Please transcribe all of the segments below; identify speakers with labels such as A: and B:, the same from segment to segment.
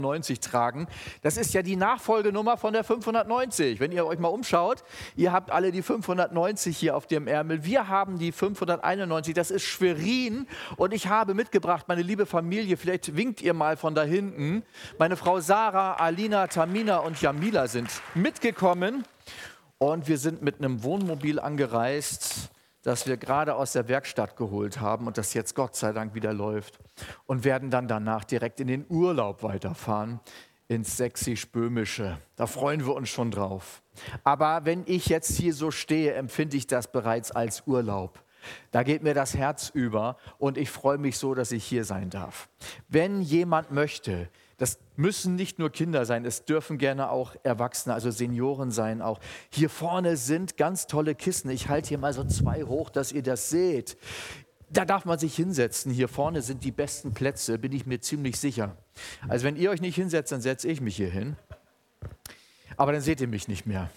A: 90 tragen. Das ist ja die Nachfolgenummer von der 590. Wenn ihr euch mal umschaut, ihr habt alle die 590 hier auf dem Ärmel. Wir haben die 591, das ist Schwerin. Und ich habe mitgebracht, meine liebe Familie, vielleicht winkt ihr mal von da hinten. Meine Frau Sarah, Alina, Tamina und Jamila sind mitgekommen. Und wir sind mit einem Wohnmobil angereist, das wir gerade aus der Werkstatt geholt haben und das jetzt Gott sei Dank wieder läuft. Und werden dann danach direkt in den Urlaub weiterfahren, ins Sächsisch-Böhmische. Da freuen wir uns schon drauf. Aber wenn ich jetzt hier so stehe, empfinde ich das bereits als Urlaub. Da geht mir das Herz über und ich freue mich so, dass ich hier sein darf. Wenn jemand möchte, das müssen nicht nur Kinder sein, es dürfen gerne auch Erwachsene, also Senioren sein auch. Hier vorne sind ganz tolle Kissen. Ich halte hier mal so 2 hoch, dass ihr das seht. Da darf man sich hinsetzen. Hier vorne sind die besten Plätze, bin ich mir ziemlich sicher. Also wenn ihr euch nicht hinsetzt, dann setze ich mich hier hin. Aber dann seht ihr mich nicht mehr.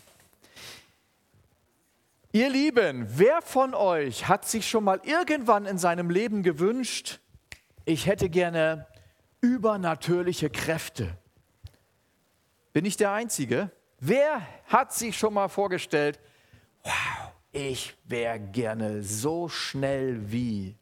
A: Ihr Lieben, wer von euch hat sich schon mal irgendwann in seinem Leben gewünscht, ich hätte gerne übernatürliche Kräfte? Bin ich der Einzige? Wer hat sich schon mal vorgestellt, wow, ich wäre gerne so schnell wie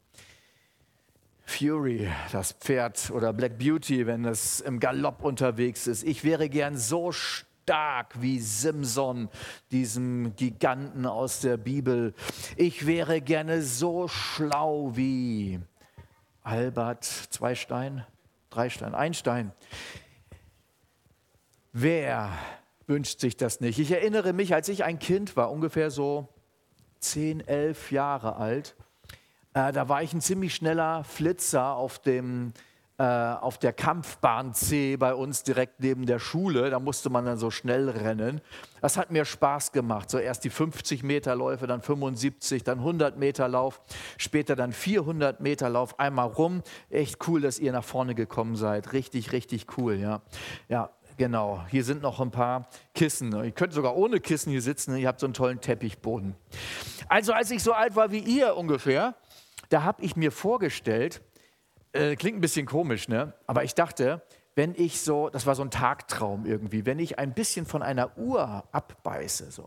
A: Fury, das Pferd, oder Black Beauty, wenn es im Galopp unterwegs ist. Ich wäre gern so stark wie Simson, diesem Giganten aus der Bibel. Ich wäre gerne so schlau wie Albert Einstein. Wer wünscht sich das nicht? Ich erinnere mich, als ich ein Kind war, ungefähr so 10, 11 Jahre alt, da war ich ein ziemlich schneller Flitzer auf der Kampfbahn C bei uns direkt neben der Schule. Da musste man dann so schnell rennen. Das hat mir Spaß gemacht. So erst die 50 Meter Läufe, dann 75, dann 100 Meter Lauf, später dann 400 Meter Lauf, einmal rum. Echt cool, dass ihr nach vorne gekommen seid. Richtig, richtig cool, ja. Ja, genau. Hier sind noch ein paar Kissen. Ihr könnt sogar ohne Kissen hier sitzen. Ihr habt so einen tollen Teppichboden. Also als ich so alt war wie ihr ungefähr, da habe ich mir vorgestellt, klingt ein bisschen komisch, ne? Aber ich dachte, wenn ich so, das war so ein Tagtraum irgendwie, wenn ich ein bisschen von einer Uhr abbeiße so,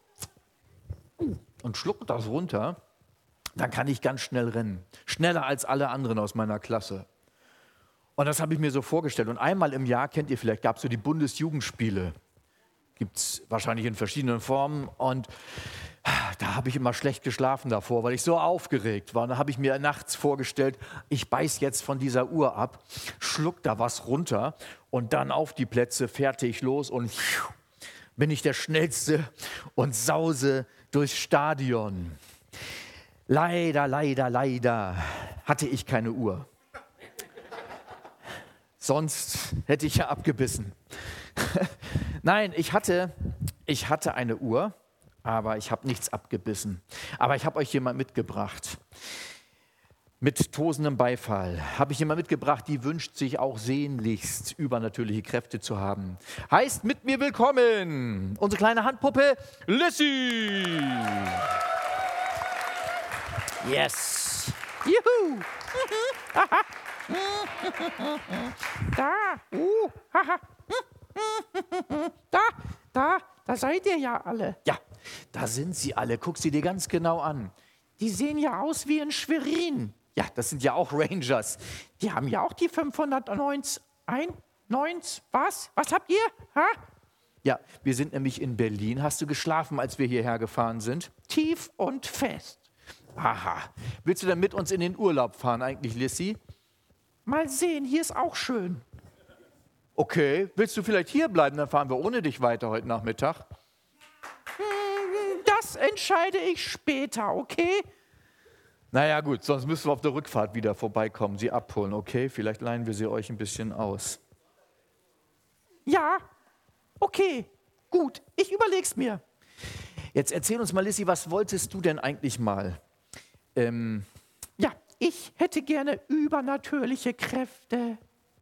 A: und schluck das runter, dann kann ich ganz schnell rennen. Schneller als alle anderen aus meiner Klasse. Und das habe ich mir so vorgestellt. Und einmal im Jahr, kennt ihr vielleicht, gab es so die Bundesjugendspiele. Gibt es wahrscheinlich in verschiedenen Formen. Und da habe ich immer schlecht geschlafen davor, weil ich so aufgeregt war. Und da habe ich mir nachts vorgestellt, ich beiß jetzt von dieser Uhr ab, schluck da was runter und dann auf die Plätze, fertig, los und bin ich der Schnellste und sause durchs Stadion. Leider hatte ich keine Uhr. Sonst hätte ich ja abgebissen. Nein, ich hatte eine Uhr. Aber ich habe nichts abgebissen. Aber ich habe euch jemand mitgebracht. Mit tosendem Beifall habe ich jemand mitgebracht, die wünscht sich auch sehnlichst, übernatürliche Kräfte zu haben. Heißt mit mir willkommen, unsere kleine Handpuppe Lissy. Yes. Juhu. Da seid ihr ja alle. Ja. Da sind sie alle, guck sie dir ganz genau an. Die sehen ja aus wie in Schwerin. Ja, das sind ja auch Rangers. Die haben ja auch die 590. Was? Was habt ihr? Ha? Ja, wir sind nämlich in Berlin. Hast du geschlafen, als wir hierher gefahren sind? Tief und fest. Aha. Willst du denn mit uns in den Urlaub fahren eigentlich, Lissy? Mal sehen, hier ist auch schön. Okay, willst du vielleicht hier bleiben? Dann fahren wir ohne dich weiter heute Nachmittag. Das entscheide ich später, okay? Naja gut, sonst müssen wir auf der Rückfahrt wieder vorbeikommen, sie abholen, okay? Vielleicht leihen wir sie euch ein bisschen aus. Ja, okay, gut, ich überleg's mir. Jetzt erzähl uns mal, Lissy, was wolltest du denn eigentlich mal? Ja, ich hätte gerne übernatürliche Kräfte.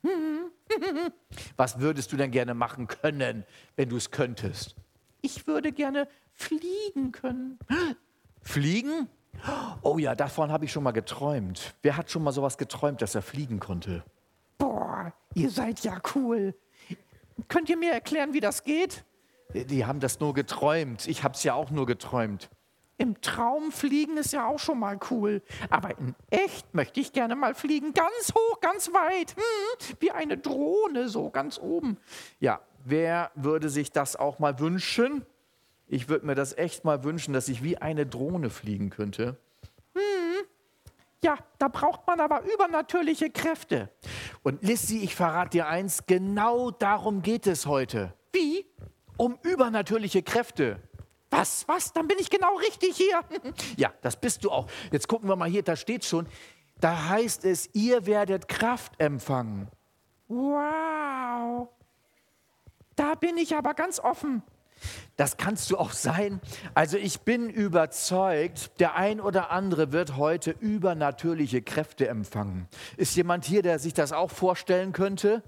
A: Was würdest du denn gerne machen können, wenn du es könntest? Ich würde gerne fliegen können. Fliegen? Oh ja, davon habe ich schon mal geträumt. Wer hat schon mal sowas geträumt, dass er fliegen konnte? Boah,
B: ihr seid ja cool. Könnt ihr mir erklären, wie das geht?
A: Die haben das nur geträumt. Ich habe es ja auch nur geträumt.
B: Im Traum fliegen ist ja auch schon mal cool. Aber in echt möchte ich gerne mal fliegen. Ganz hoch, ganz weit. Wie eine Drohne, so ganz oben.
A: Ja, wer würde sich das auch mal wünschen? Ich würde mir das echt mal wünschen, dass ich wie eine Drohne fliegen könnte.
B: Ja, da braucht man aber übernatürliche Kräfte.
A: Und Lissy, ich verrate dir eins, genau darum geht es heute.
B: Wie?
A: Um übernatürliche Kräfte.
B: Was? Dann bin ich genau richtig hier.
A: Ja, das bist du auch. Jetzt gucken wir mal hier, da steht schon, da heißt es, ihr werdet Kraft empfangen.
B: Wow. Da bin ich aber ganz offen.
A: Das kannst du auch sein. Also ich bin überzeugt, der ein oder andere wird heute übernatürliche Kräfte empfangen. Ist jemand hier, der sich das auch vorstellen könnte?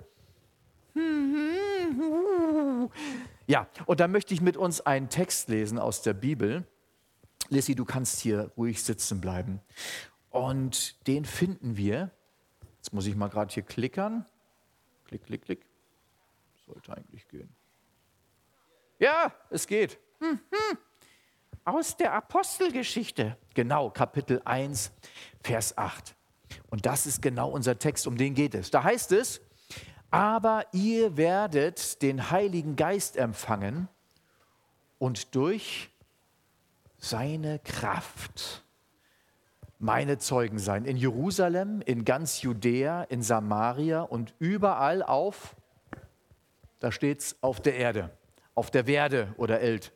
A: Ja, und da möchte ich mit uns einen Text lesen aus der Bibel. Lissy, du kannst hier ruhig sitzen bleiben. Und den finden wir. Jetzt muss ich mal gerade hier klickern. Klick, klick, klick. Sollte eigentlich gehen. Ja, es geht.
B: Aus der Apostelgeschichte.
A: Genau, Kapitel 1, Vers 8. Und das ist genau unser Text, um den geht es. Da heißt es, aber ihr werdet den Heiligen Geist empfangen und durch seine Kraft meine Zeugen sein. In Jerusalem, in ganz Judäa, in Samaria und überall auf, da steht's, auf der Erde. Auf der Werde oder Eld.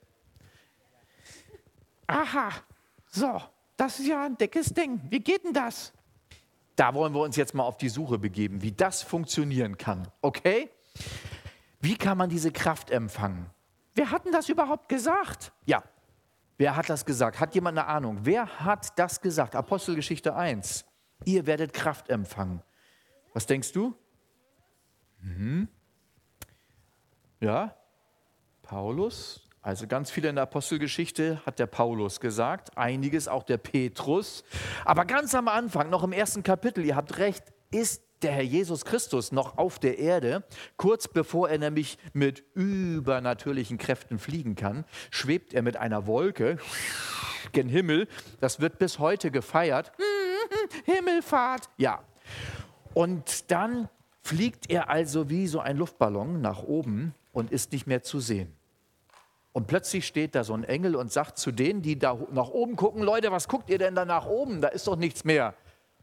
B: Aha, so, das ist ja ein dickes Ding. Wie geht denn das?
A: Da wollen wir uns jetzt mal auf die Suche begeben, wie das funktionieren kann. Okay? Wie kann man diese Kraft empfangen?
B: Wer hat denn das überhaupt gesagt?
A: Ja, wer hat das gesagt? Hat jemand eine Ahnung? Wer hat das gesagt? Apostelgeschichte 1. Ihr werdet Kraft empfangen. Was denkst du? Ja? Paulus, also ganz viel in der Apostelgeschichte hat der Paulus gesagt, einiges auch der Petrus. Aber ganz am Anfang, noch im ersten Kapitel, ihr habt recht, ist der Herr Jesus Christus noch auf der Erde. Kurz bevor er nämlich mit übernatürlichen Kräften fliegen kann, schwebt er mit einer Wolke gen Himmel. Das wird bis heute gefeiert.
B: Himmelfahrt.
A: Ja. Und dann fliegt er also wie so ein Luftballon nach oben und ist nicht mehr zu sehen. Und plötzlich steht da so ein Engel und sagt zu denen, die da nach oben gucken, Leute, was guckt ihr denn da nach oben? Da ist doch nichts mehr.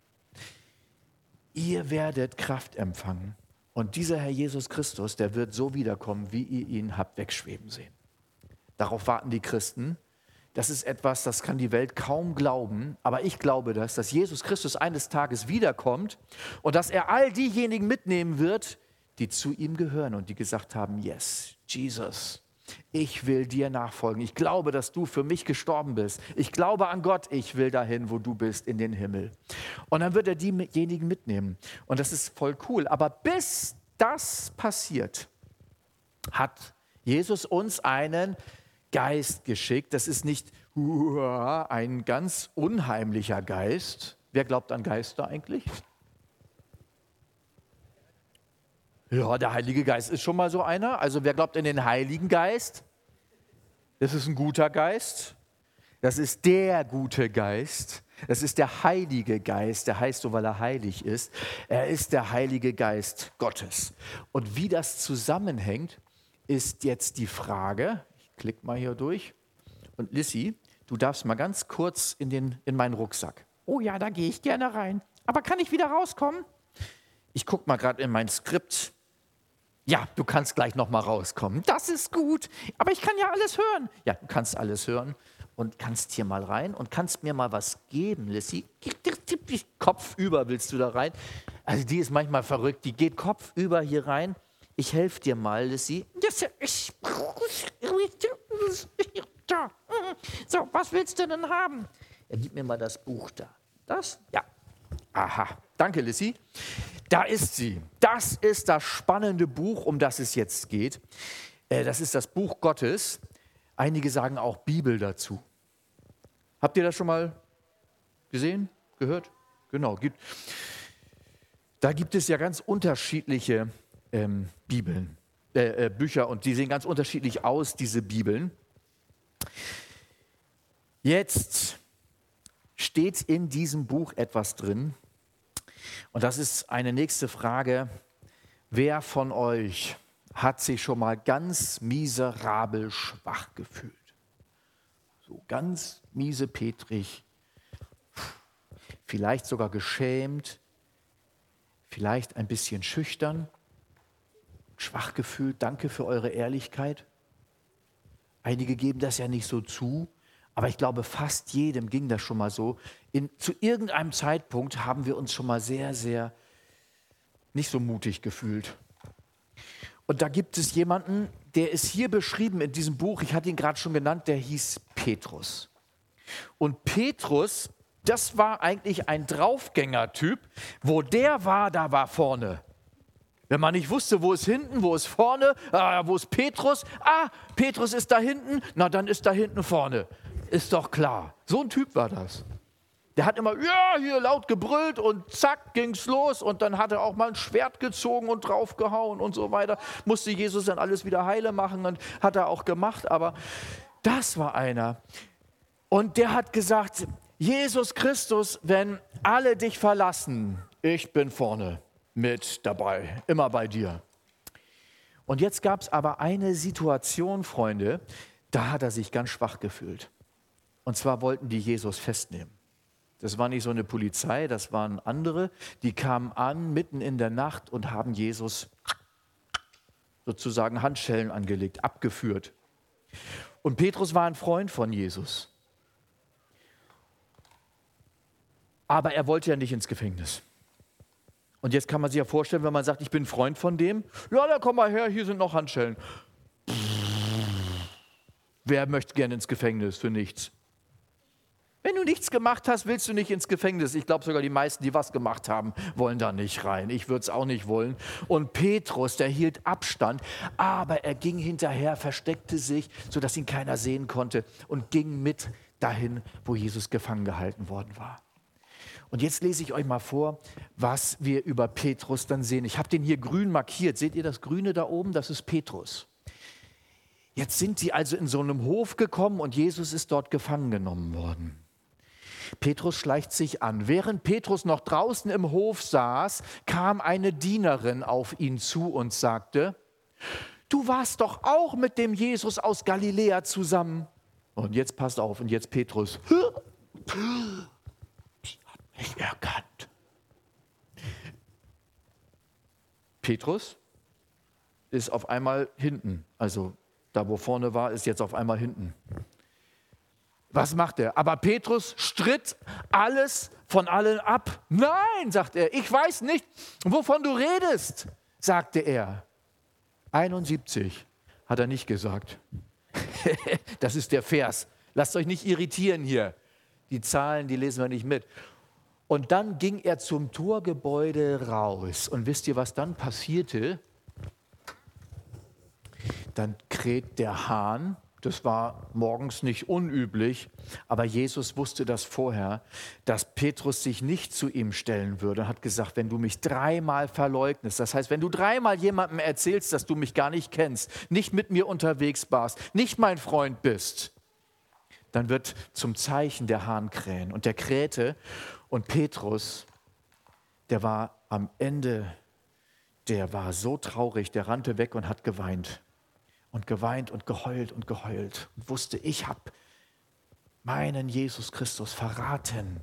A: Ihr werdet Kraft empfangen. Und dieser Herr Jesus Christus, der wird so wiederkommen, wie ihr ihn habt wegschweben sehen. Darauf warten die Christen. Das ist etwas, das kann die Welt kaum glauben. Aber ich glaube das, dass Jesus Christus eines Tages wiederkommt und dass er all diejenigen mitnehmen wird, die zu ihm gehören und die gesagt haben, yes, Jesus, ich will dir nachfolgen. Ich glaube, dass du für mich gestorben bist. Ich glaube an Gott. Ich will dahin, wo du bist, in den Himmel. Und dann wird er diejenigen mitnehmen. Und das ist voll cool. Aber bis das passiert, hat Jesus uns einen Geist geschickt. Das ist nicht ein ganz unheimlicher Geist. Wer glaubt an Geister eigentlich? Ja, der Heilige Geist ist schon mal so einer. Also wer glaubt in den Heiligen Geist? Das ist ein guter Geist. Das ist der gute Geist. Das ist der Heilige Geist. Der heißt so, weil er heilig ist. Er ist der Heilige Geist Gottes. Und wie das zusammenhängt, ist jetzt die Frage. Ich klicke mal hier durch. Und Lissy, du darfst mal ganz kurz in meinen Rucksack.
B: Oh ja, da gehe ich gerne rein. Aber kann ich wieder rauskommen?
A: Ich gucke mal gerade in mein Skript. Ja, du kannst gleich noch mal rauskommen.
B: Das ist gut. Aber ich kann ja alles hören.
A: Ja, du kannst alles hören und kannst hier mal rein und kannst mir mal was geben, Lissy. Kopfüber willst du da rein? Also die ist manchmal verrückt. Die geht kopfüber hier rein. Ich helfe dir mal, Lissy.
B: So, was willst du denn haben?
A: Ja, gib mir mal das Buch da. Das? Ja. Aha. Danke, Lissy. Da ist sie. Das ist das spannende Buch, um das es jetzt geht. Das ist das Buch Gottes. Einige sagen auch Bibel dazu. Habt ihr das schon mal gesehen, gehört? Genau. Da gibt es ja ganz unterschiedliche Bücher und die sehen ganz unterschiedlich aus, diese Bibeln. Jetzt steht in diesem Buch etwas drin und das ist eine nächste Frage. Wer von euch hat sich schon mal ganz miserabel schwach gefühlt? So ganz miesepetrig, vielleicht sogar geschämt, vielleicht ein bisschen schüchtern, schwach gefühlt. Danke für eure Ehrlichkeit. Einige geben das ja nicht so zu, aber ich glaube, fast jedem ging das schon mal so. Zu irgendeinem Zeitpunkt haben wir uns schon mal sehr, sehr nicht so mutig gefühlt. Und da gibt es jemanden, der ist hier beschrieben in diesem Buch, ich hatte ihn gerade schon genannt, der hieß Petrus. Und Petrus, das war eigentlich ein Draufgänger-Typ. Wo der war, da war vorne. Wenn man nicht wusste, wo ist hinten, wo ist vorne, wo ist Petrus? Petrus ist da hinten, na dann ist da hinten vorne. Ist doch klar. So ein Typ war das. Der hat immer, hier laut gebrüllt und zack, ging's los. Und dann hat er auch mal ein Schwert gezogen und draufgehauen und so weiter. Musste Jesus dann alles wieder heile machen und hat er auch gemacht. Aber das war einer. Und der hat gesagt, Jesus Christus, wenn alle dich verlassen, ich bin vorne mit dabei, immer bei dir. Und jetzt gab es aber eine Situation, Freunde, da hat er sich ganz schwach gefühlt. Und zwar wollten die Jesus festnehmen. Das war nicht so eine Polizei, das waren andere, die kamen an mitten in der Nacht und haben Jesus sozusagen Handschellen angelegt, abgeführt. Und Petrus war ein Freund von Jesus. Aber er wollte ja nicht ins Gefängnis. Und jetzt kann man sich ja vorstellen, wenn man sagt, ich bin Freund von dem, ja, dann komm mal her, hier sind noch Handschellen. Wer möchte gerne ins Gefängnis für nichts? Wenn du nichts gemacht hast, willst du nicht ins Gefängnis. Ich glaube sogar die meisten, die was gemacht haben, wollen da nicht rein. Ich würde es auch nicht wollen. Und Petrus, der hielt Abstand, aber er ging hinterher, versteckte sich, sodass ihn keiner sehen konnte und ging mit dahin, wo Jesus gefangen gehalten worden war. Und jetzt lese ich euch mal vor, was wir über Petrus dann sehen. Ich habe den hier grün markiert. Seht ihr das Grüne da oben? Das ist Petrus. Jetzt sind sie also in so einem Hof gekommen und Jesus ist dort gefangen genommen worden. Petrus schleicht sich an. Während Petrus noch draußen im Hof saß, kam eine Dienerin auf ihn zu und sagte, du warst doch auch mit dem Jesus aus Galiläa zusammen. Und jetzt passt auf, und jetzt Petrus. Nicht erkannt. Petrus ist auf einmal hinten. Also da, wo vorne war, ist jetzt auf einmal hinten. Was macht er? Aber Petrus stritt alles von allen ab. Nein, sagt er, ich weiß nicht, wovon du redest, sagte er. 71 hat er nicht gesagt. Das ist der Vers. Lasst euch nicht irritieren hier. Die Zahlen, die lesen wir nicht mit. Und dann ging er zum Torgebäude raus. Und wisst ihr, was dann passierte? Dann kräht der Hahn. Das war morgens nicht unüblich, aber Jesus wusste das vorher, dass Petrus sich nicht zu ihm stellen würde. Er hat gesagt, wenn du mich 3-mal verleugnest, das heißt, wenn du 3-mal jemandem erzählst, dass du mich gar nicht kennst, nicht mit mir unterwegs warst, nicht mein Freund bist, dann wird zum Zeichen der Hahn krähen. Und der krähte. Und Petrus, der war am Ende, der war so traurig, der rannte weg und hat geweint. Und geweint und geheult und geheult. Und wusste, ich habe meinen Jesus Christus verraten.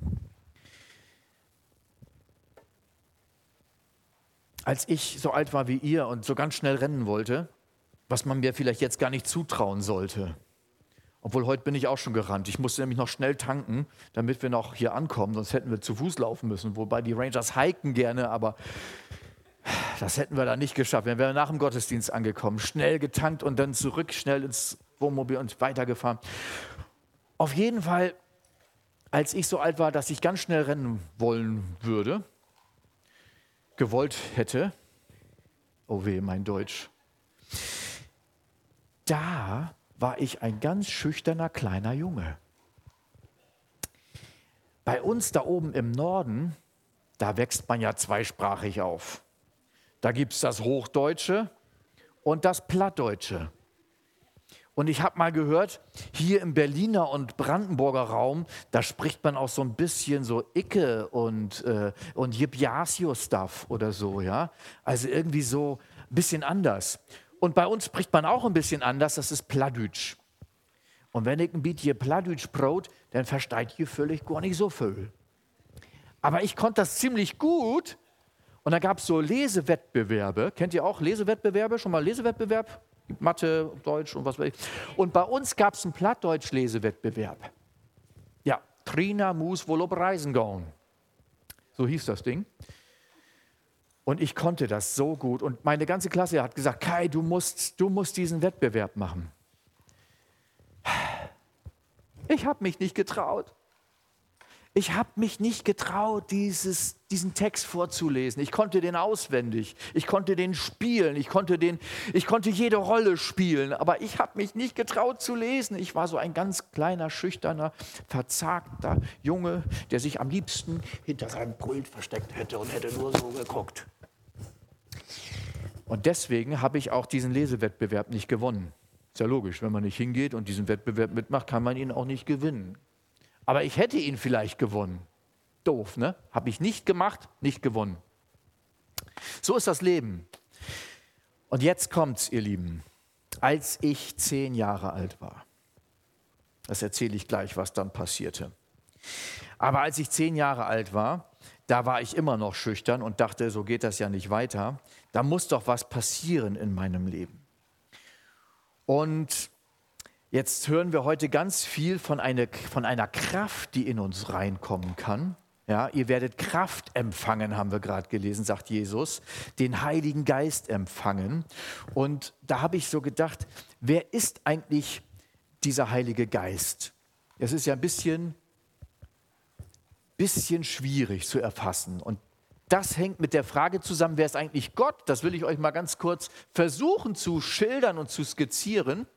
A: Als ich so alt war wie ihr und so ganz schnell rennen wollte, was man mir vielleicht jetzt gar nicht zutrauen sollte, obwohl heute bin ich auch schon gerannt. Ich musste nämlich noch schnell tanken, damit wir noch hier ankommen, sonst hätten wir zu Fuß laufen müssen. Wobei die Rangers hiken gerne, aber das hätten wir da nicht geschafft. Wir wären nach dem Gottesdienst angekommen, schnell getankt und dann zurück, schnell ins Wohnmobil und weitergefahren. Auf jeden Fall, als ich so alt war, dass ich ganz schnell rennen wollen würde, gewollt hätte, oh weh, mein Deutsch, da war ich ein ganz schüchterner kleiner Junge. Bei uns da oben im Norden, da wächst man ja zweisprachig auf. Da gibt es das Hochdeutsche und das Plattdeutsche. Und ich habe mal gehört, hier im Berliner und Brandenburger Raum, da spricht man auch so ein bisschen so Icke und Jip-Jasio-Stuff oder so, ja. Also irgendwie so ein bisschen anders. Und bei uns spricht man auch ein bisschen anders, das ist Plattdeutsch. Und wenn ich ein bisschen Plattdeutsch brot, dann versteht ihr völlig gar nicht so viel. Aber ich konnte das ziemlich gut. Und da gab es so Lesewettbewerbe. Kennt ihr auch Lesewettbewerbe? Schon mal Lesewettbewerb? Mathe, Deutsch und was weiß ich. Und bei uns gab es einen Plattdeutsch-Lesewettbewerb. Ja, Trina muss wohl ob Reisen gehen. So hieß das Ding. Und ich konnte das so gut. Und meine ganze Klasse hat gesagt, Kai, du musst diesen Wettbewerb machen. Ich habe mich nicht getraut. Ich habe mich nicht getraut, diesen Text vorzulesen. Ich konnte den auswendig, ich konnte den spielen, ich konnte jede Rolle spielen, aber ich habe mich nicht getraut zu lesen. Ich war so ein ganz kleiner, schüchterner, verzagter Junge, der sich am liebsten hinter seinem Pult versteckt hätte und hätte nur so geguckt. Und deswegen habe ich auch diesen Lesewettbewerb nicht gewonnen. Ist ja logisch, wenn man nicht hingeht und diesen Wettbewerb mitmacht, kann man ihn auch nicht gewinnen. Aber ich hätte ihn vielleicht gewonnen. Doof, ne? Habe ich nicht gemacht, nicht gewonnen. So ist das Leben. Und jetzt kommt's, ihr Lieben. Als ich 10 Jahre alt war, das erzähle ich gleich, was dann passierte. Aber als ich 10 Jahre alt war, da war ich immer noch schüchtern und dachte, so geht das ja nicht weiter. Da muss doch was passieren in meinem Leben. Und jetzt hören wir heute ganz viel von einer Kraft, die in uns reinkommen kann. Ja, ihr werdet Kraft empfangen, haben wir gerade gelesen, sagt Jesus, den Heiligen Geist empfangen. Und da habe ich so gedacht, wer ist eigentlich dieser Heilige Geist? Es ist ja ein bisschen schwierig zu erfassen. Und das hängt mit der Frage zusammen, wer ist eigentlich Gott? Das will ich euch mal ganz kurz versuchen zu schildern und zu skizzieren.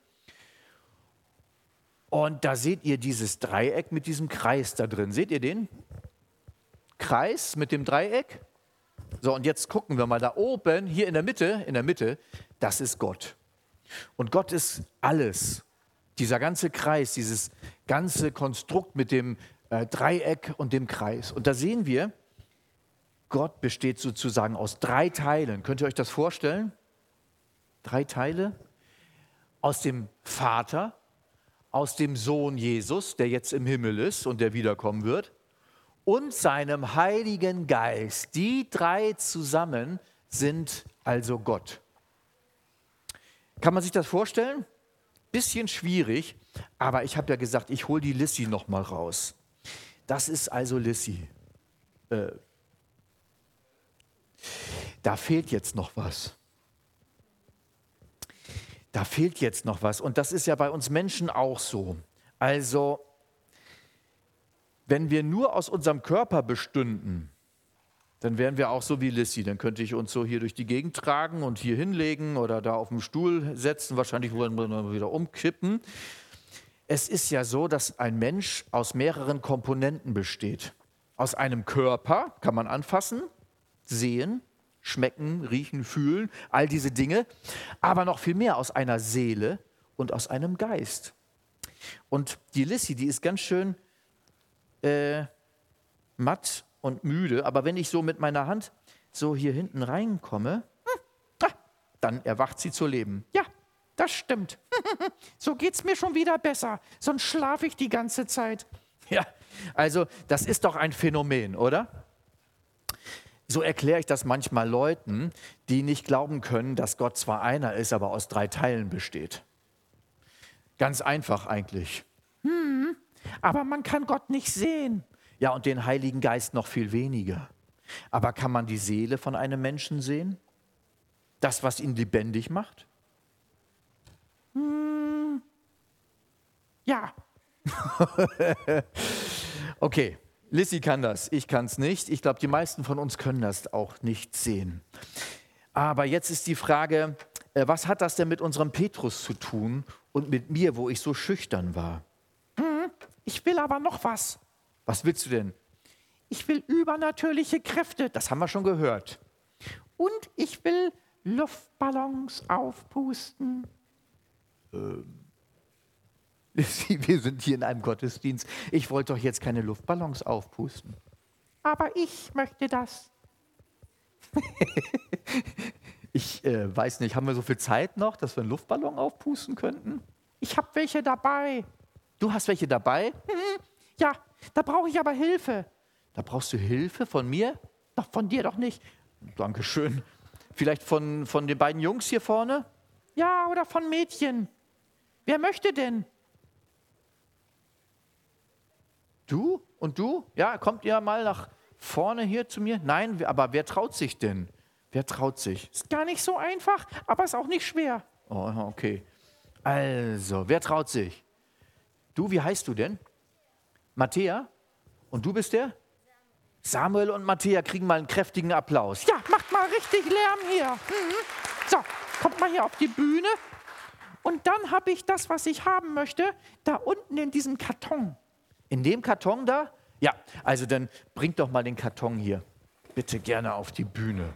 A: Und da seht ihr dieses Dreieck mit diesem Kreis da drin. Seht ihr den? Kreis mit dem Dreieck. So, und jetzt gucken wir mal da oben, hier in der Mitte, das ist Gott. Und Gott ist alles. Dieser ganze Kreis, dieses ganze Konstrukt mit dem Dreieck und dem Kreis. Und da sehen wir, Gott besteht sozusagen aus 3 Teilen. Könnt ihr euch das vorstellen? 3 Teile. Aus dem Vater, aus dem Sohn Jesus, der jetzt im Himmel ist und der wiederkommen wird, und seinem Heiligen Geist. Die 3 zusammen sind also Gott. Kann man sich das vorstellen? Bisschen schwierig, aber ich habe ja gesagt, ich hole die Lissi noch mal raus. Das ist also Lissi. Da fehlt jetzt noch was. Da fehlt jetzt noch was. Und das ist ja bei uns Menschen auch so. Also, wenn wir nur aus unserem Körper bestünden, dann wären wir auch so wie Lissi. Dann könnte ich uns so hier durch die Gegend tragen und hier hinlegen oder da auf dem Stuhl setzen. Wahrscheinlich wollen wir dann wieder umkippen. Es ist ja so, dass ein Mensch aus mehreren Komponenten besteht. Aus einem Körper kann man anfassen, sehen, schmecken, riechen, fühlen, all diese Dinge. Aber noch viel mehr aus einer Seele und aus einem Geist. Und die Lissi, die ist ganz schön matt und müde. Aber wenn ich so mit meiner Hand so hier hinten reinkomme, dann erwacht sie zu Leben.
B: Ja, das stimmt. So geht's mir schon wieder besser. Sonst schlafe ich die ganze Zeit.
A: Ja, also das ist doch ein Phänomen, oder? So erkläre ich das manchmal Leuten, die nicht glauben können, dass Gott zwar einer ist, aber aus 3 Teilen besteht. Ganz einfach eigentlich.
B: Aber man kann Gott nicht sehen.
A: Ja, und den Heiligen Geist noch viel weniger. Aber kann man die Seele von einem Menschen sehen? Das, was ihn lebendig macht?
B: Ja.
A: Okay, Lissi kann das, ich kann es nicht. Ich glaube, die meisten von uns können das auch nicht sehen. Aber jetzt ist die Frage, was hat das denn mit unserem Petrus zu tun und mit mir, wo ich so schüchtern war?
B: Ich will aber noch was.
A: Was willst du denn?
B: Ich will übernatürliche Kräfte.
A: Das haben wir schon gehört.
B: Und ich will Luftballons aufpusten.
A: Wir sind hier in einem Gottesdienst. Ich wollte doch jetzt keine Luftballons aufpusten.
B: Aber ich möchte das.
A: Ich weiß nicht, haben wir so viel Zeit noch, dass wir einen Luftballon aufpusten könnten?
B: Ich habe welche dabei.
A: Du hast welche dabei?
B: Ja, da brauche ich aber Hilfe.
A: Da brauchst du Hilfe von mir?
B: Doch von dir doch nicht.
A: Dankeschön. Vielleicht von den beiden Jungs hier vorne?
B: Ja, oder von Mädchen. Wer möchte denn?
A: Du und du? Ja, kommt ihr mal nach vorne hier zu mir? Nein, aber wer traut sich denn? Wer traut sich?
B: Ist gar nicht so einfach, aber ist auch nicht schwer.
A: Oh, okay. Also, wer traut sich? Du, wie heißt du denn? Matthäa? Und du bist der? Samuel und Matthäa kriegen mal einen kräftigen Applaus.
B: Ja, macht mal richtig Lärm hier. So, kommt mal hier auf die Bühne. Und dann habe ich das, was ich haben möchte, da unten in diesem Karton.
A: In dem Karton da? Ja, also dann bringt doch mal den Karton hier. Bitte gerne auf die Bühne.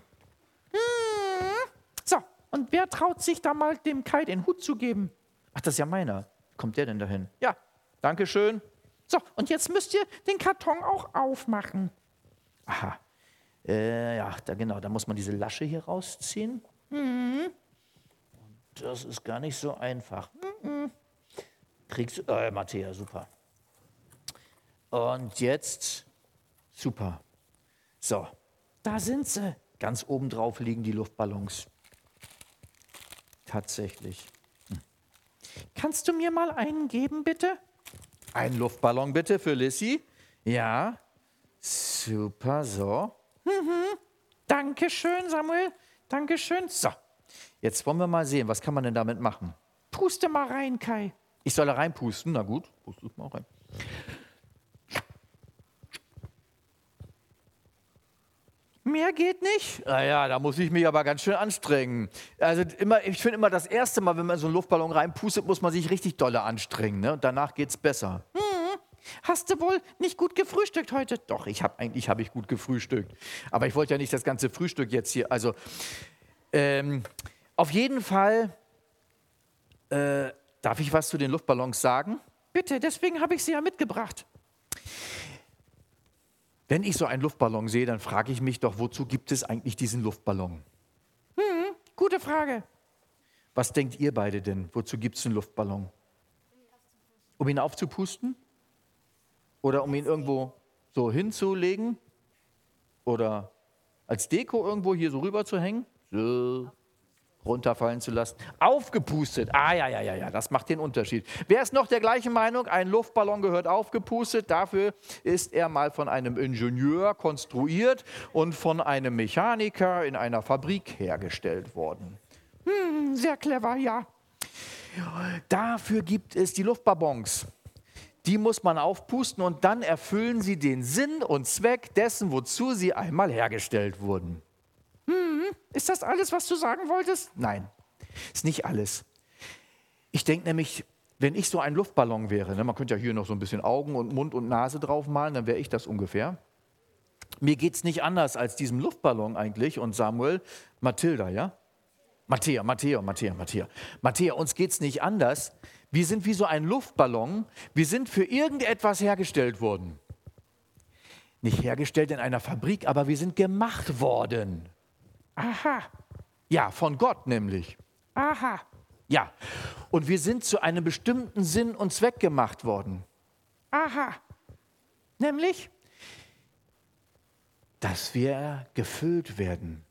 B: So, und wer traut sich da mal dem Kai den Hut zu geben?
A: Ach, das ist ja meiner. Kommt der denn dahin? Ja, danke schön.
B: So, und jetzt müsst ihr den Karton auch aufmachen.
A: Aha. Ja, genau, da muss man diese Lasche hier rausziehen. Und das ist gar nicht so einfach. Kriegst du, Matthäa, super. Und jetzt, super. So,
B: Da sind sie.
A: ganz oben drauf liegen die Luftballons. Tatsächlich.
B: Kannst du mir mal einen geben, bitte?
A: Ein Luftballon bitte für Lissy. Ja, super, so.
B: Dankeschön, Samuel. Dankeschön.
A: So, jetzt wollen wir mal sehen, was kann man denn damit machen?
B: Puste mal rein, Kai.
A: Ich soll da reinpusten, na gut, puste ich mal rein.
B: Mehr geht nicht.
A: Naja, da muss ich mich aber ganz schön anstrengen. Also ich finde immer, das erste Mal, wenn man so einen Luftballon reinpustet, muss man sich richtig dolle anstrengen. Ne? Und danach geht's besser.
B: Hast du wohl nicht gut gefrühstückt heute?
A: Doch, eigentlich habe ich gut gefrühstückt. Aber ich wollte ja nicht das ganze Frühstück jetzt hier. Also auf jeden Fall, darf ich was zu den Luftballons sagen?
B: Bitte, deswegen habe ich sie ja mitgebracht.
A: Wenn ich so einen Luftballon sehe, dann frage ich mich doch, wozu gibt es eigentlich diesen Luftballon?
B: Gute Frage.
A: Was denkt ihr beide denn? Wozu gibt es einen Luftballon? Um ihn aufzupusten? Oder um ihn irgendwo so hinzulegen? Oder als Deko irgendwo hier so rüber zu hängen? So runterfallen zu lassen. Aufgepustet. Ja, das macht den Unterschied. Wer ist noch der gleichen Meinung? Ein Luftballon gehört aufgepustet. Dafür ist er mal von einem Ingenieur konstruiert und von einem Mechaniker in einer Fabrik hergestellt worden.
B: Sehr clever, ja.
A: Dafür gibt es die Luftballons. Die muss man aufpusten und dann erfüllen sie den Sinn und Zweck dessen, wozu sie einmal hergestellt wurden.
B: Ist das alles, was du sagen wolltest?
A: Nein, ist nicht alles. Ich denke nämlich, wenn ich so ein Luftballon wäre, ne, man könnte ja hier noch so ein bisschen Augen und Mund und Nase draufmalen, dann wäre ich das ungefähr. Mir geht es nicht anders als diesem Luftballon eigentlich und Samuel, Mathilda, ja? Matthäa, uns geht es nicht anders. Wir sind wie so ein Luftballon, wir sind für irgendetwas hergestellt worden. Nicht hergestellt in einer Fabrik, aber wir sind gemacht worden.
B: Aha,
A: Ja, von Gott nämlich.
B: aha.
A: Ja, und wir sind zu einem bestimmten Sinn und Zweck gemacht worden.
B: Aha. Nämlich?
A: Dass wir gefüllt werden.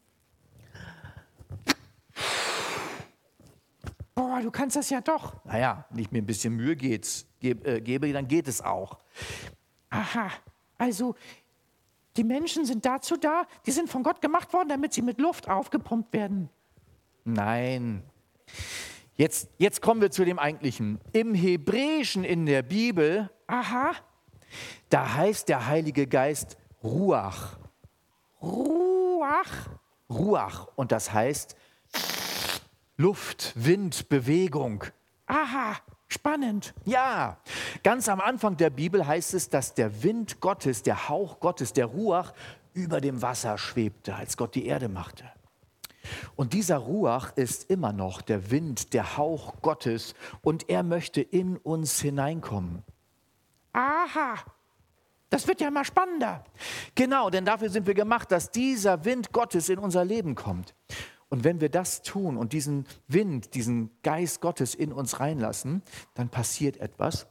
B: Boah, du kannst das ja doch.
A: Naja, wenn ich mir ein bisschen Mühe gebe, dann geht es auch.
B: Aha. Also, die Menschen sind dazu da, die sind von Gott gemacht worden, damit sie mit Luft aufgepumpt werden.
A: Nein. Jetzt kommen wir zu dem Eigentlichen. Im Hebräischen in der Bibel,
B: Aha.
A: da heißt der Heilige Geist Ruach.
B: Ruach.
A: Ruach. Und das heißt Luft, Wind, Bewegung.
B: Aha. Spannend.
A: Ja, ganz am Anfang der Bibel heißt es, dass der Wind Gottes, der Hauch Gottes, der Ruach, über dem Wasser schwebte, als Gott die Erde machte. Und dieser Ruach ist immer noch der Wind, der Hauch Gottes und er möchte in uns hineinkommen.
B: Aha, das wird ja immer spannender.
A: Genau, denn dafür sind wir gemacht, dass dieser Wind Gottes in unser Leben kommt. Und wenn wir das tun und diesen Wind, diesen Geist Gottes in uns reinlassen, dann passiert etwas.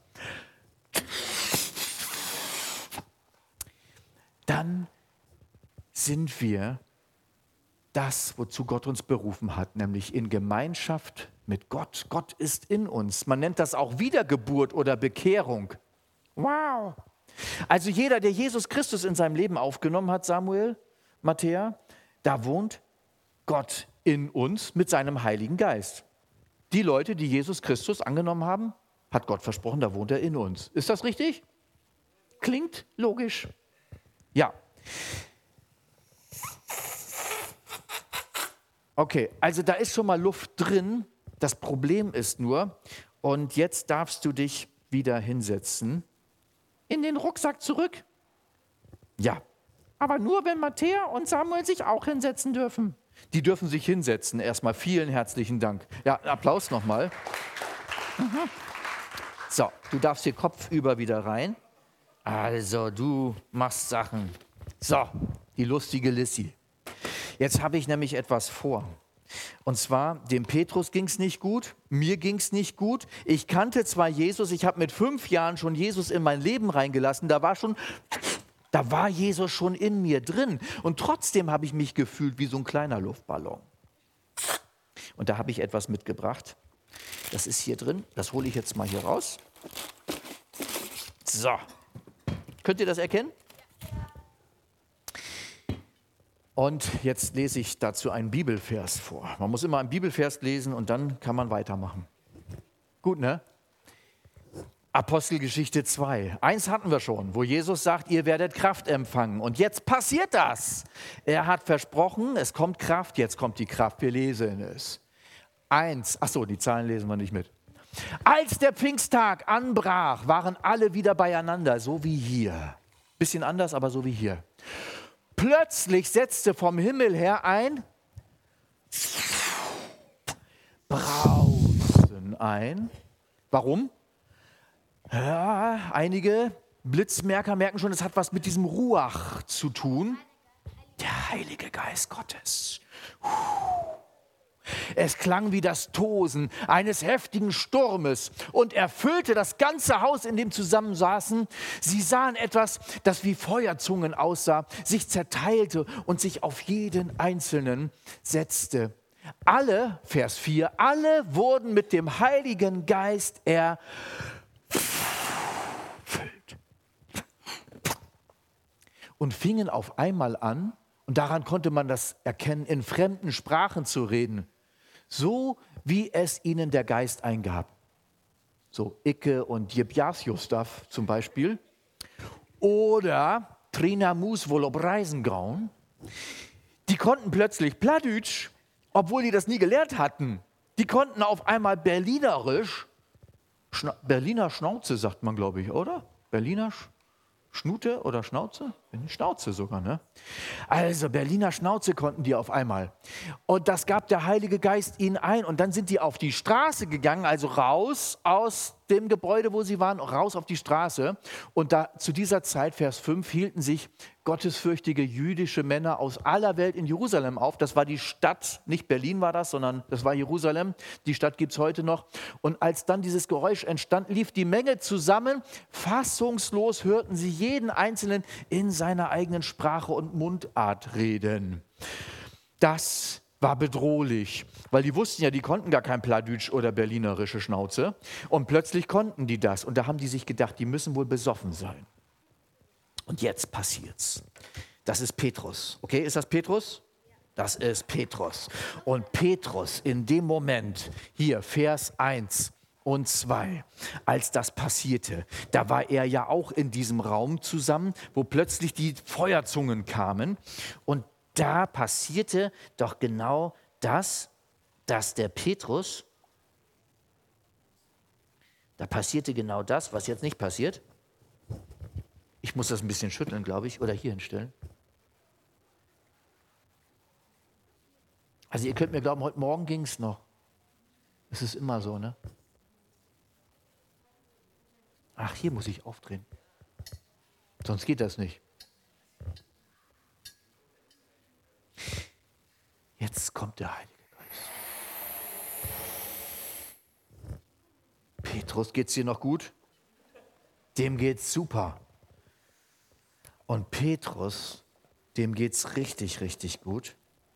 A: Dann sind wir das, wozu Gott uns berufen hat, nämlich in Gemeinschaft mit Gott. Gott ist in uns. Man nennt das auch Wiedergeburt oder Bekehrung.
B: Wow.
A: Also jeder, der Jesus Christus in seinem Leben aufgenommen hat, Samuel, Matthäa, da wohnt Gott in uns mit seinem Heiligen Geist. Die Leute, die Jesus Christus angenommen haben, hat Gott versprochen, da wohnt er in uns. Ist das richtig?
B: Klingt logisch.
A: Ja. Okay, also da ist schon mal Luft drin. Das Problem ist nur, und jetzt darfst du dich wieder hinsetzen.
B: In den Rucksack zurück.
A: Ja,
B: Aber nur, wenn Matthäa und Samuel sich auch hinsetzen dürfen.
A: die dürfen sich hinsetzen. Erstmal vielen herzlichen Dank. Ja, Applaus nochmal. So, du darfst hier kopfüber wieder rein. Also, du machst Sachen. So, die lustige Lissy. Jetzt habe ich nämlich etwas vor. Und zwar, dem Petrus ging es nicht gut, mir ging es nicht gut. Ich kannte zwar Jesus, ich habe mit 5 Jahren schon Jesus in mein Leben reingelassen. Da war Jesus schon in mir drin. Und trotzdem habe ich mich gefühlt wie so ein kleiner Luftballon. Und da habe ich etwas mitgebracht. Das ist hier drin. Das hole ich jetzt mal hier raus. So. Könnt ihr das erkennen? Und jetzt lese ich dazu einen Bibelvers vor. Man muss immer einen Bibelvers lesen und dann kann man weitermachen. Gut, ne? Apostelgeschichte 2. Eins hatten wir schon, wo Jesus sagt, ihr werdet Kraft empfangen. Und jetzt passiert das. Er hat versprochen, es kommt Kraft, jetzt kommt die Kraft. Wir lesen es. 1, achso, die Zahlen lesen wir nicht mit. Als der Pfingsttag anbrach, waren alle wieder beieinander, so wie hier. Bisschen anders, aber so wie hier. Plötzlich setzte vom Himmel her ein Brausen ein. Warum? Ja, einige Blitzmerker merken schon, es hat was mit diesem Ruach zu tun. Der Heilige Geist Gottes. Es klang wie das Tosen eines heftigen Sturmes und erfüllte das ganze Haus, in dem zusammensaßen. Sie sahen etwas, das wie Feuerzungen aussah, sich zerteilte und sich auf jeden Einzelnen setzte. Alle, Vers 4, alle wurden mit dem Heiligen Geist erfüllt. Und fingen auf einmal an, und daran konnte man das erkennen, in fremden Sprachen zu reden, so wie es ihnen der Geist eingab. So Icke und Jebjasjostaf zum Beispiel. Oder Trinamus Wolobreisengraun. Die konnten plötzlich Plattdeutsch, obwohl die das nie gelernt hatten. Die konnten auf einmal Berlinerisch, Berliner Schnauze sagt man, glaube ich, oder? Berliner Schnute oder Schnauze? Schnauze sogar, ne? Also Berliner Schnauze konnten die auf einmal. Und das gab der Heilige Geist ihnen ein. Und dann sind die auf die Straße gegangen, also raus aus dem Gebäude, wo sie waren, raus auf die Straße. Und da zu dieser Zeit, Vers 5, hielten sich gottesfürchtige jüdische Männer aus aller Welt in Jerusalem auf. Das war die Stadt, nicht Berlin war das, sondern das war Jerusalem. Die Stadt gibt es heute noch. Und als dann dieses Geräusch entstand, lief die Menge zusammen. Fassungslos hörten sie jeden Einzelnen in seiner eigenen Sprache und Mundart reden. Das war bedrohlich, weil die wussten ja, die konnten gar kein Plattdeutsch oder berlinerische Schnauze. Und plötzlich konnten die das. Und da haben die sich gedacht, die müssen wohl besoffen sein. Und jetzt passiert's. Das ist Petrus. Okay, ist das Petrus? Das ist Petrus. Und Petrus in dem Moment, hier Vers 1 und 2, als das passierte, da war er ja auch in diesem Raum zusammen, wo plötzlich die Feuerzungen kamen. Und da passierte doch genau das, dass der Petrus Da passierte genau das, was jetzt nicht passiert. Ich muss das ein bisschen schütteln, glaube ich, oder hier hinstellen. Also ihr könnt mir glauben, heute Morgen ging es noch. Es ist immer so, ne? Ach, hier muss ich aufdrehen. Sonst geht das nicht. Jetzt kommt der Heilige Geist. Petrus, geht's dir noch gut? Dem geht's super. Und Petrus, dem geht's richtig, richtig gut.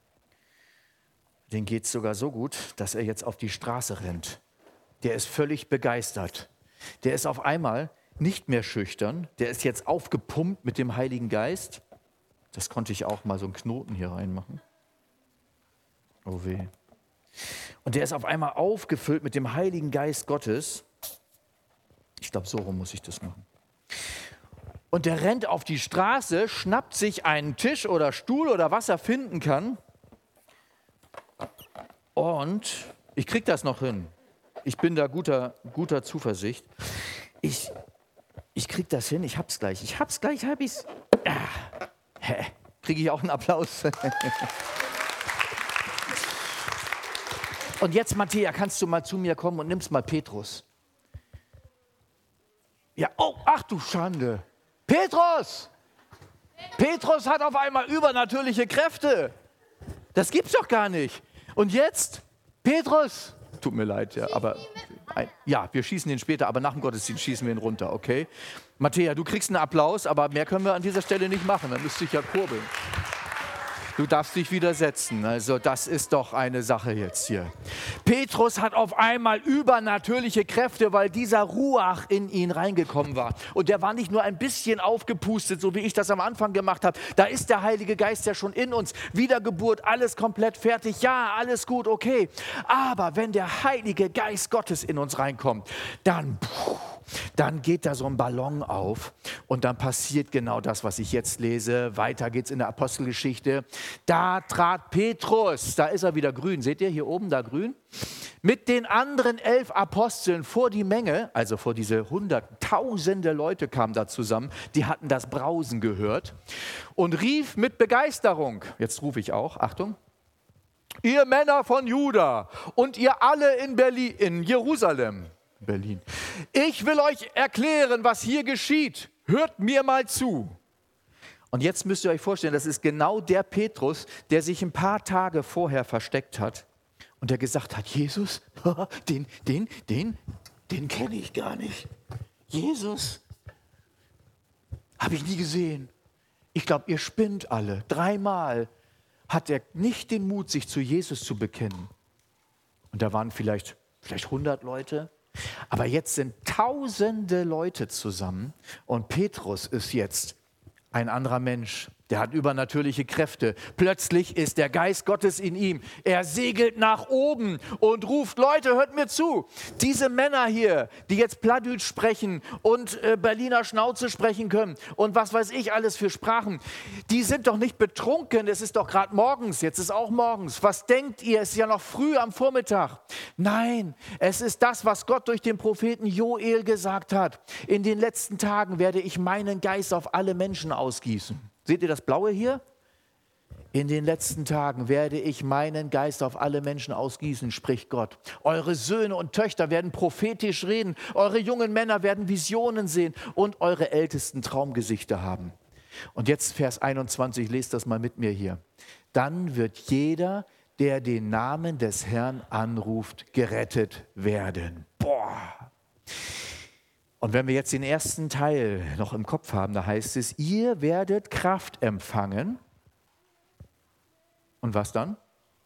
A: Dem geht's sogar so gut, dass er jetzt auf die Straße rennt. Der ist völlig begeistert. Der ist auf einmal nicht mehr schüchtern. Der ist jetzt aufgepumpt mit dem Heiligen Geist. Das konnte ich auch mal so einen Knoten hier reinmachen. Oh weh. Und der ist auf einmal aufgefüllt mit dem Heiligen Geist Gottes. Ich glaube, so rum muss ich das machen. Und der rennt auf die Straße, schnappt sich einen Tisch oder Stuhl oder was er finden kann. Und ich kriege das noch hin. Ich bin da guter Zuversicht. Ich kriege das hin, ich hab's gleich. Hab ich's. Kriege ich auch einen Applaus. Und jetzt, Matthäa, kannst du mal zu mir kommen und nimmst mal Petrus. Ja, oh, ach du Schande. Petrus! Petrus hat auf einmal übernatürliche Kräfte. Das gibt's doch gar nicht. Und jetzt, Petrus, tut mir leid, ja, aber ja, wir schießen ihn später, aber nach dem Gottesdienst schießen wir ihn runter, okay? Matthäa, du kriegst einen Applaus, aber mehr können wir an dieser Stelle nicht machen, dann müsste ich ja kurbeln. Du darfst dich widersetzen, also das ist doch eine Sache jetzt hier. Petrus hat auf einmal übernatürliche Kräfte, weil dieser Ruach in ihn reingekommen war. Und der war nicht nur ein bisschen aufgepustet, so wie ich das am Anfang gemacht habe. Da ist der Heilige Geist ja schon in uns. Wiedergeburt, alles komplett fertig. Ja, alles gut, okay. Aber wenn der Heilige Geist Gottes in uns reinkommt, dann geht da so ein Ballon auf und dann passiert genau das, was ich jetzt lese. Weiter geht's in der Apostelgeschichte. Da trat Petrus, da ist er wieder grün, seht ihr hier oben da grün, mit den anderen 11 Aposteln vor die Menge, also vor diese Hunderttausende Leute kamen da zusammen, die hatten das Brausen gehört und rief mit Begeisterung, jetzt rufe ich auch, Achtung, ihr Männer von Juda und ihr alle in Jerusalem, Berlin. Ich will euch erklären, was hier geschieht. Hört mir mal zu. Und jetzt müsst ihr euch vorstellen, das ist genau der Petrus, der sich ein paar Tage vorher versteckt hat und der gesagt hat, Jesus, den kenne ich gar nicht. Jesus, habe ich nie gesehen. Ich glaube, ihr spinnt alle. 3-mal hat er nicht den Mut, sich zu Jesus zu bekennen. Und da waren vielleicht 100 Leute. Aber jetzt sind tausende Leute zusammen und Petrus ist jetzt ein anderer Mensch. Der hat übernatürliche Kräfte. Plötzlich ist der Geist Gottes in ihm. Er segelt nach oben und ruft, Leute, hört mir zu. Diese Männer hier, die jetzt Plattdeutsch sprechen und Berliner Schnauze sprechen können und was weiß ich alles für Sprachen, die sind doch nicht betrunken. Es ist doch gerade morgens, jetzt ist auch morgens. Was denkt ihr? Es ist ja noch früh am Vormittag. Nein, es ist das, was Gott durch den Propheten Joel gesagt hat. In den letzten Tagen werde ich meinen Geist auf alle Menschen ausgießen. Seht ihr das Blaue hier? In den letzten Tagen werde ich meinen Geist auf alle Menschen ausgießen, spricht Gott. Eure Söhne und Töchter werden prophetisch reden, eure jungen Männer werden Visionen sehen und eure Ältesten Traumgesichter haben. Und jetzt Vers 21, lest das mal mit mir hier. Dann wird jeder, der den Namen des Herrn anruft, gerettet werden. Boah! Und wenn wir jetzt den ersten Teil noch im Kopf haben, da heißt es, ihr werdet Kraft empfangen. Und was dann?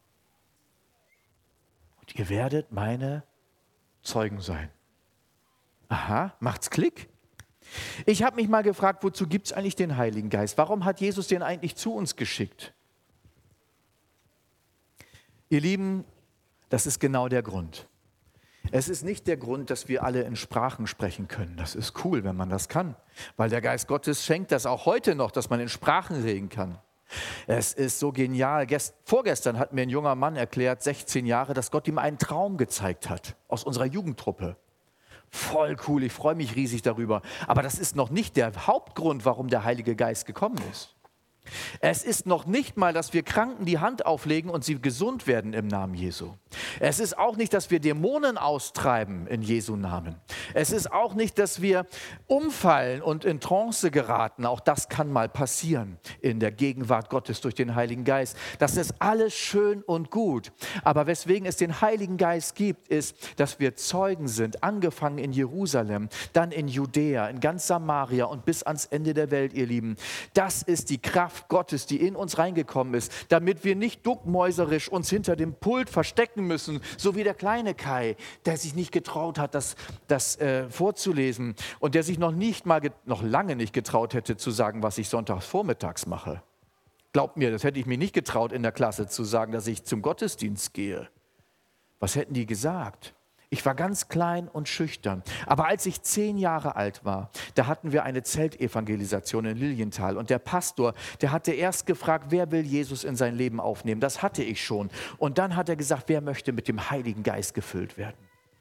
A: Und ihr werdet meine Zeugen sein. Aha, macht's Klick? Ich habe mich mal gefragt, wozu gibt es eigentlich den Heiligen Geist? Warum hat Jesus den eigentlich zu uns geschickt? Ihr Lieben, das ist genau der Grund. Es ist nicht der Grund, dass wir alle in Sprachen sprechen können. Das ist cool, wenn man das kann, weil der Geist Gottes schenkt das auch heute noch, dass man in Sprachen reden kann. Es ist so genial. Vorgestern hat mir ein junger Mann erklärt, 16 Jahre, dass Gott ihm einen Traum gezeigt hat aus unserer Jugendtruppe. Voll cool, ich freue mich riesig darüber. Aber das ist noch nicht der Hauptgrund, warum der Heilige Geist gekommen ist. Es ist noch nicht mal, dass wir Kranken die Hand auflegen und sie gesund werden im Namen Jesu. Es ist auch nicht, dass wir Dämonen austreiben in Jesu Namen. Es ist auch nicht, dass wir umfallen und in Trance geraten. Auch das kann mal passieren in der Gegenwart Gottes durch den Heiligen Geist. Das ist alles schön und gut. Aber weswegen es den Heiligen Geist gibt, ist, dass wir Zeugen sind, angefangen in Jerusalem, dann in Judäa, in ganz Samaria und bis ans Ende der Welt, ihr Lieben. Das ist die Kraft Gottes, die in uns reingekommen ist, damit wir nicht duckmäuserisch uns hinter dem Pult verstecken müssen, so wie der kleine Kai, der sich nicht getraut hat, das vorzulesen und der sich noch lange nicht getraut hätte zu sagen, was ich sonntags vormittags mache. Glaubt mir, das hätte ich mir nicht getraut in der Klasse zu sagen, dass ich zum Gottesdienst gehe. Was hätten die gesagt? Ich war ganz klein und schüchtern. Aber als ich 10 Jahre alt war, da hatten wir eine Zeltevangelisation in Lilienthal. Und der Pastor, der hatte erst gefragt, wer will Jesus in sein Leben aufnehmen? Das hatte ich schon. Und dann hat er gesagt, wer möchte mit dem Heiligen Geist gefüllt werden?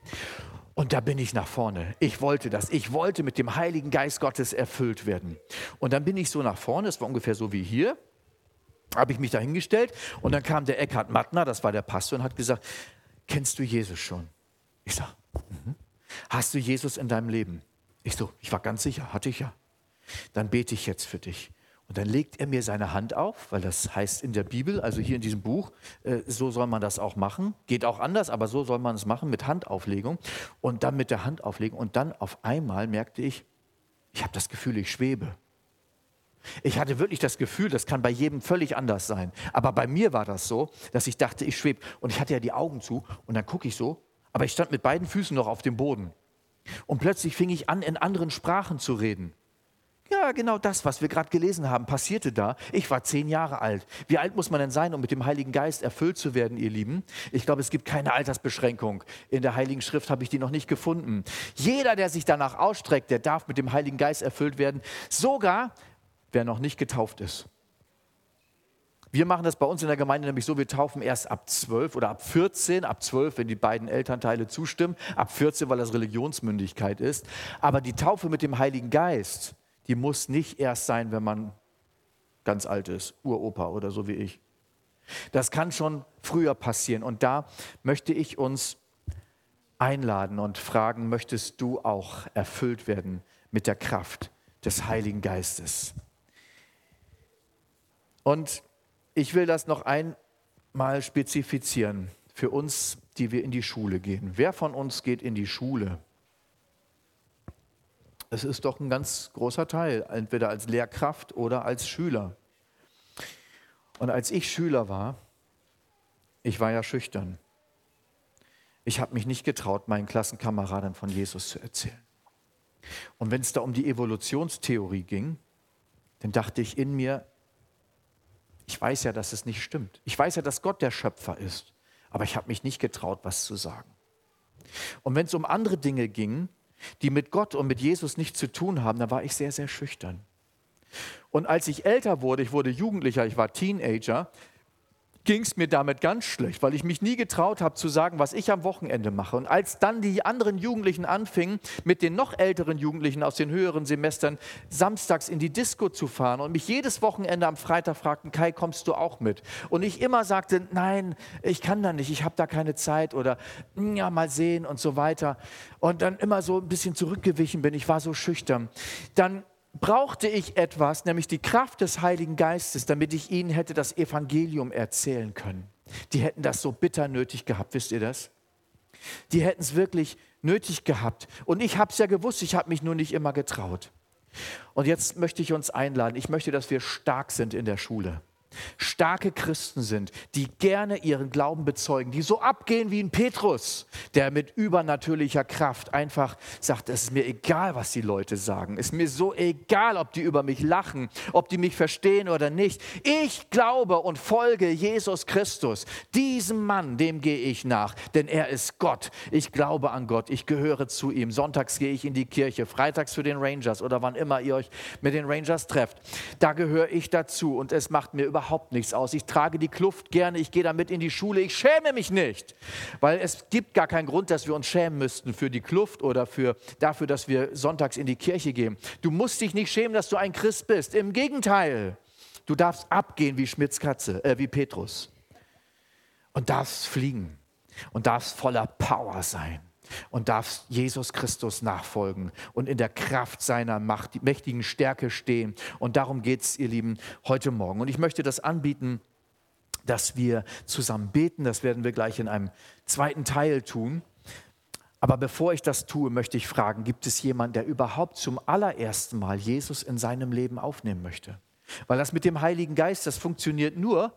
A: Und da bin ich nach vorne. Ich wollte das. Ich wollte mit dem Heiligen Geist Gottes erfüllt werden. Und dann bin ich so nach vorne, es war ungefähr so wie hier, habe ich mich da hingestellt. Und dann kam der Eckhard Mattner, das war der Pastor, und hat gesagt, kennst du Jesus schon? Ich sage, hast du Jesus in deinem Leben? Ich war ganz sicher, hatte ich ja. Dann bete ich jetzt für dich. Und dann legt er mir seine Hand auf, weil das heißt in der Bibel, also hier in diesem Buch, so soll man das auch machen. Geht auch anders, aber so soll man es machen mit Handauflegung. Und dann mit der Handauflegung. Und dann auf einmal merkte ich habe das Gefühl, ich schwebe. Ich hatte wirklich das Gefühl, das kann bei jedem völlig anders sein. Aber bei mir war das so, dass ich dachte, ich schwebe. Und ich hatte ja die Augen zu und dann gucke ich so. Aber ich stand mit beiden Füßen noch auf dem Boden. Und plötzlich fing ich an, in anderen Sprachen zu reden. Ja, genau das, was wir gerade gelesen haben, passierte da. Ich war 10 Jahre alt. Wie alt muss man denn sein, um mit dem Heiligen Geist erfüllt zu werden, ihr Lieben? Ich glaube, es gibt keine Altersbeschränkung. In der Heiligen Schrift habe ich die noch nicht gefunden. Jeder, der sich danach ausstreckt, der darf mit dem Heiligen Geist erfüllt werden. Sogar, wer noch nicht getauft ist. Wir machen das bei uns in der Gemeinde nämlich so, wir taufen erst ab 12 oder ab 14, ab 12, wenn die beiden Elternteile zustimmen, ab 14, weil das Religionsmündigkeit ist. Aber die Taufe mit dem Heiligen Geist, die muss nicht erst sein, wenn man ganz alt ist, Uropa oder so wie ich. Das kann schon früher passieren. Und da möchte ich uns einladen und fragen, möchtest du auch erfüllt werden mit der Kraft des Heiligen Geistes? Und ich will das noch einmal spezifizieren für uns, die wir in die Schule gehen. Wer von uns geht in die Schule? Es ist doch ein ganz großer Teil, entweder als Lehrkraft oder als Schüler. Und als ich Schüler war, ich war ja schüchtern. Ich habe mich nicht getraut, meinen Klassenkameraden von Jesus zu erzählen. Und wenn es da um die Evolutionstheorie ging, dann dachte ich in mir, ich weiß ja, dass es nicht stimmt. Ich weiß ja, dass Gott der Schöpfer ist. Aber ich habe mich nicht getraut, was zu sagen. Und wenn es um andere Dinge ging, die mit Gott und mit Jesus nichts zu tun haben, dann war ich sehr, sehr schüchtern. Und als ich älter wurde, ich wurde Jugendlicher, ich war Teenager, ging es mir damit ganz schlecht, weil ich mich nie getraut habe zu sagen, was ich am Wochenende mache. Und als dann die anderen Jugendlichen anfingen, mit den noch älteren Jugendlichen aus den höheren Semestern samstags in die Disco zu fahren und mich jedes Wochenende am Freitag fragten, Kai, kommst du auch mit? Und ich immer sagte, nein, ich kann da nicht, ich habe da keine Zeit oder ja, mal sehen und so weiter. Und dann immer so ein bisschen zurückgewichen bin, ich war so schüchtern. Dann brauchte ich etwas, nämlich die Kraft des Heiligen Geistes, damit ich ihnen hätte das Evangelium erzählen können. Die hätten das so bitter nötig gehabt, wisst ihr das? Die hätten es wirklich nötig gehabt. Und ich habe es ja gewusst, ich habe mich nur nicht immer getraut. Und jetzt möchte ich uns einladen, ich möchte, dass wir stark sind in der Schule. Starke Christen sind, die gerne ihren Glauben bezeugen, die so abgehen wie ein Petrus, der mit übernatürlicher Kraft einfach sagt, es ist mir egal, was die Leute sagen, es ist mir so egal, ob die über mich lachen, ob die mich verstehen oder nicht. Ich glaube und folge Jesus Christus, diesem Mann, dem gehe ich nach, denn er ist Gott. Ich glaube an Gott, ich gehöre zu ihm. Sonntags gehe ich in die Kirche, freitags für den Rangers oder wann immer ihr euch mit den Rangers trefft. Da gehöre ich dazu und es macht mir überhaupt überhaupt nichts aus. Ich trage die Kluft gerne, ich gehe damit in die Schule, ich schäme mich nicht. Weil es gibt gar keinen Grund, dass wir uns schämen müssten für die Kluft oder dafür, dass wir sonntags in die Kirche gehen. Du musst dich nicht schämen, dass du ein Christ bist. Im Gegenteil, du darfst abgehen wie Schmidts Katze, wie Petrus. Und darfst fliegen und darfst voller Power sein. Und darfst Jesus Christus nachfolgen und in der Kraft seiner mächtigen Stärke stehen. Und darum geht es, ihr Lieben, heute Morgen. Und ich möchte das anbieten, dass wir zusammen beten. Das werden wir gleich in einem zweiten Teil tun. Aber bevor ich das tue, möchte ich fragen, gibt es jemanden, der überhaupt zum allerersten Mal Jesus in seinem Leben aufnehmen möchte? Weil das mit dem Heiligen Geist, das funktioniert nur,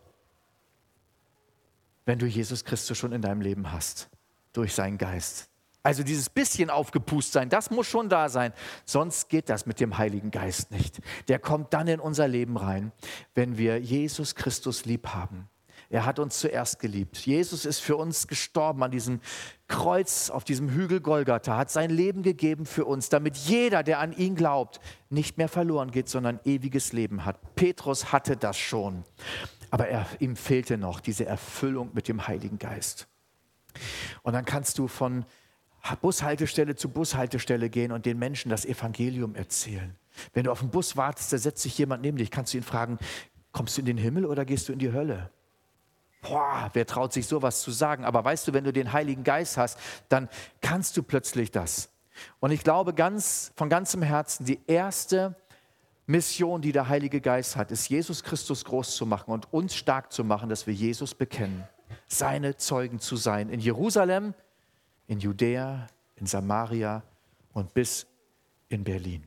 A: wenn du Jesus Christus schon in deinem Leben hast, durch seinen Geist. Also dieses bisschen aufgepust sein, das muss schon da sein. Sonst geht das mit dem Heiligen Geist nicht. Der kommt dann in unser Leben rein, wenn wir Jesus Christus lieb haben. Er hat uns zuerst geliebt. Jesus ist für uns gestorben an diesem Kreuz, auf diesem Hügel Golgatha, hat sein Leben gegeben für uns, damit jeder, der an ihn glaubt, nicht mehr verloren geht, sondern ewiges Leben hat. Petrus hatte das schon, aber ihm fehlte noch diese Erfüllung mit dem Heiligen Geist. Und dann kannst du von Bushaltestelle zu Bushaltestelle gehen und den Menschen das Evangelium erzählen. Wenn du auf den Bus wartest, da setzt sich jemand neben dich, kannst du ihn fragen, kommst du in den Himmel oder gehst du in die Hölle? Boah, wer traut sich sowas zu sagen? Aber weißt du, wenn du den Heiligen Geist hast, dann kannst du plötzlich das. Und ich glaube von ganzem Herzen, die erste Mission, die der Heilige Geist hat, ist, Jesus Christus groß zu machen und uns stark zu machen, dass wir Jesus bekennen, seine Zeugen zu sein. In Jerusalem, in Judäa, in Samaria und bis in Berlin.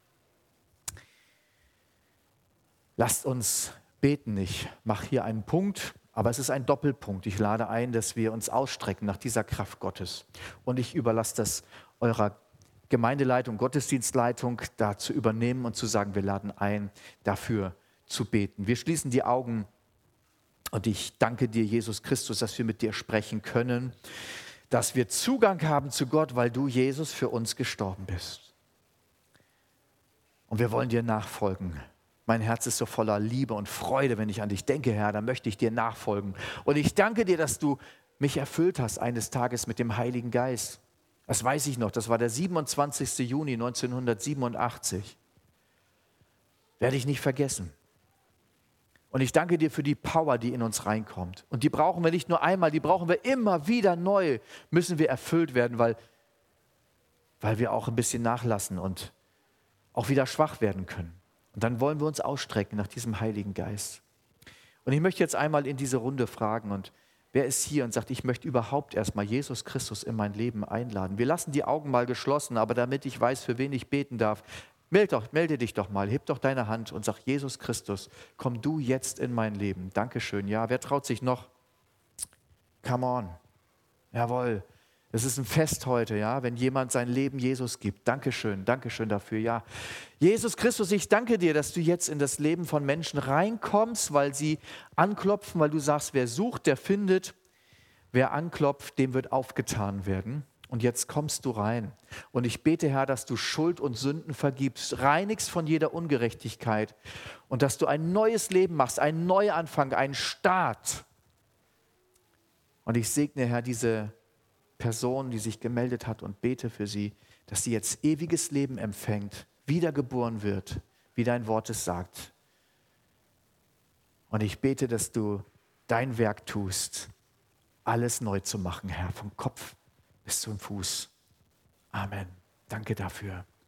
A: Lasst uns beten. Ich mache hier einen Punkt, aber es ist ein Doppelpunkt. Ich lade ein, dass wir uns ausstrecken nach dieser Kraft Gottes. Und ich überlasse das eurer Gemeindeleitung, Gottesdienstleitung, da zu übernehmen und zu sagen, wir laden ein, dafür zu beten. Wir schließen die Augen und ich danke dir, Jesus Christus, dass wir mit dir sprechen können, dass wir Zugang haben zu Gott, weil du, Jesus, für uns gestorben bist. Und wir wollen dir nachfolgen. Mein Herz ist so voller Liebe und Freude, wenn ich an dich denke, Herr, dann möchte ich dir nachfolgen. Und ich danke dir, dass du mich erfüllt hast eines Tages mit dem Heiligen Geist. Das weiß ich noch, das war der 27. Juni 1987. Werde ich nicht vergessen. Und ich danke dir für die Power, die in uns reinkommt. Und die brauchen wir nicht nur einmal, die brauchen wir immer wieder neu. Müssen wir erfüllt werden, weil wir auch ein bisschen nachlassen und auch wieder schwach werden können. Und dann wollen wir uns ausstrecken nach diesem Heiligen Geist. Und ich möchte jetzt einmal in diese Runde fragen, und wer ist hier und sagt, ich möchte überhaupt erstmal Jesus Christus in mein Leben einladen. Wir lassen die Augen mal geschlossen, aber damit ich weiß, für wen ich beten darf, melde dich doch mal, heb doch deine Hand und sag, Jesus Christus, komm du jetzt in mein Leben. Dankeschön. Ja, wer traut sich noch? Come on. Jawohl. Es ist ein Fest heute, ja, wenn jemand sein Leben Jesus gibt. Dankeschön dafür, ja. Jesus Christus, ich danke dir, dass du jetzt in das Leben von Menschen reinkommst, weil sie anklopfen, weil du sagst, wer sucht, der findet. Wer anklopft, dem wird aufgetan werden. Und jetzt kommst du rein. Und ich bete, Herr, dass du Schuld und Sünden vergibst, reinigst von jeder Ungerechtigkeit und dass du ein neues Leben machst, einen Neuanfang, einen Start. Und ich segne, Herr, diese Person, die sich gemeldet hat, und bete für sie, dass sie jetzt ewiges Leben empfängt, wiedergeboren wird, wie dein Wort es sagt. Und ich bete, dass du dein Werk tust, alles neu zu machen, Herr, vom Kopf bis zum Fuß. Amen. Danke dafür.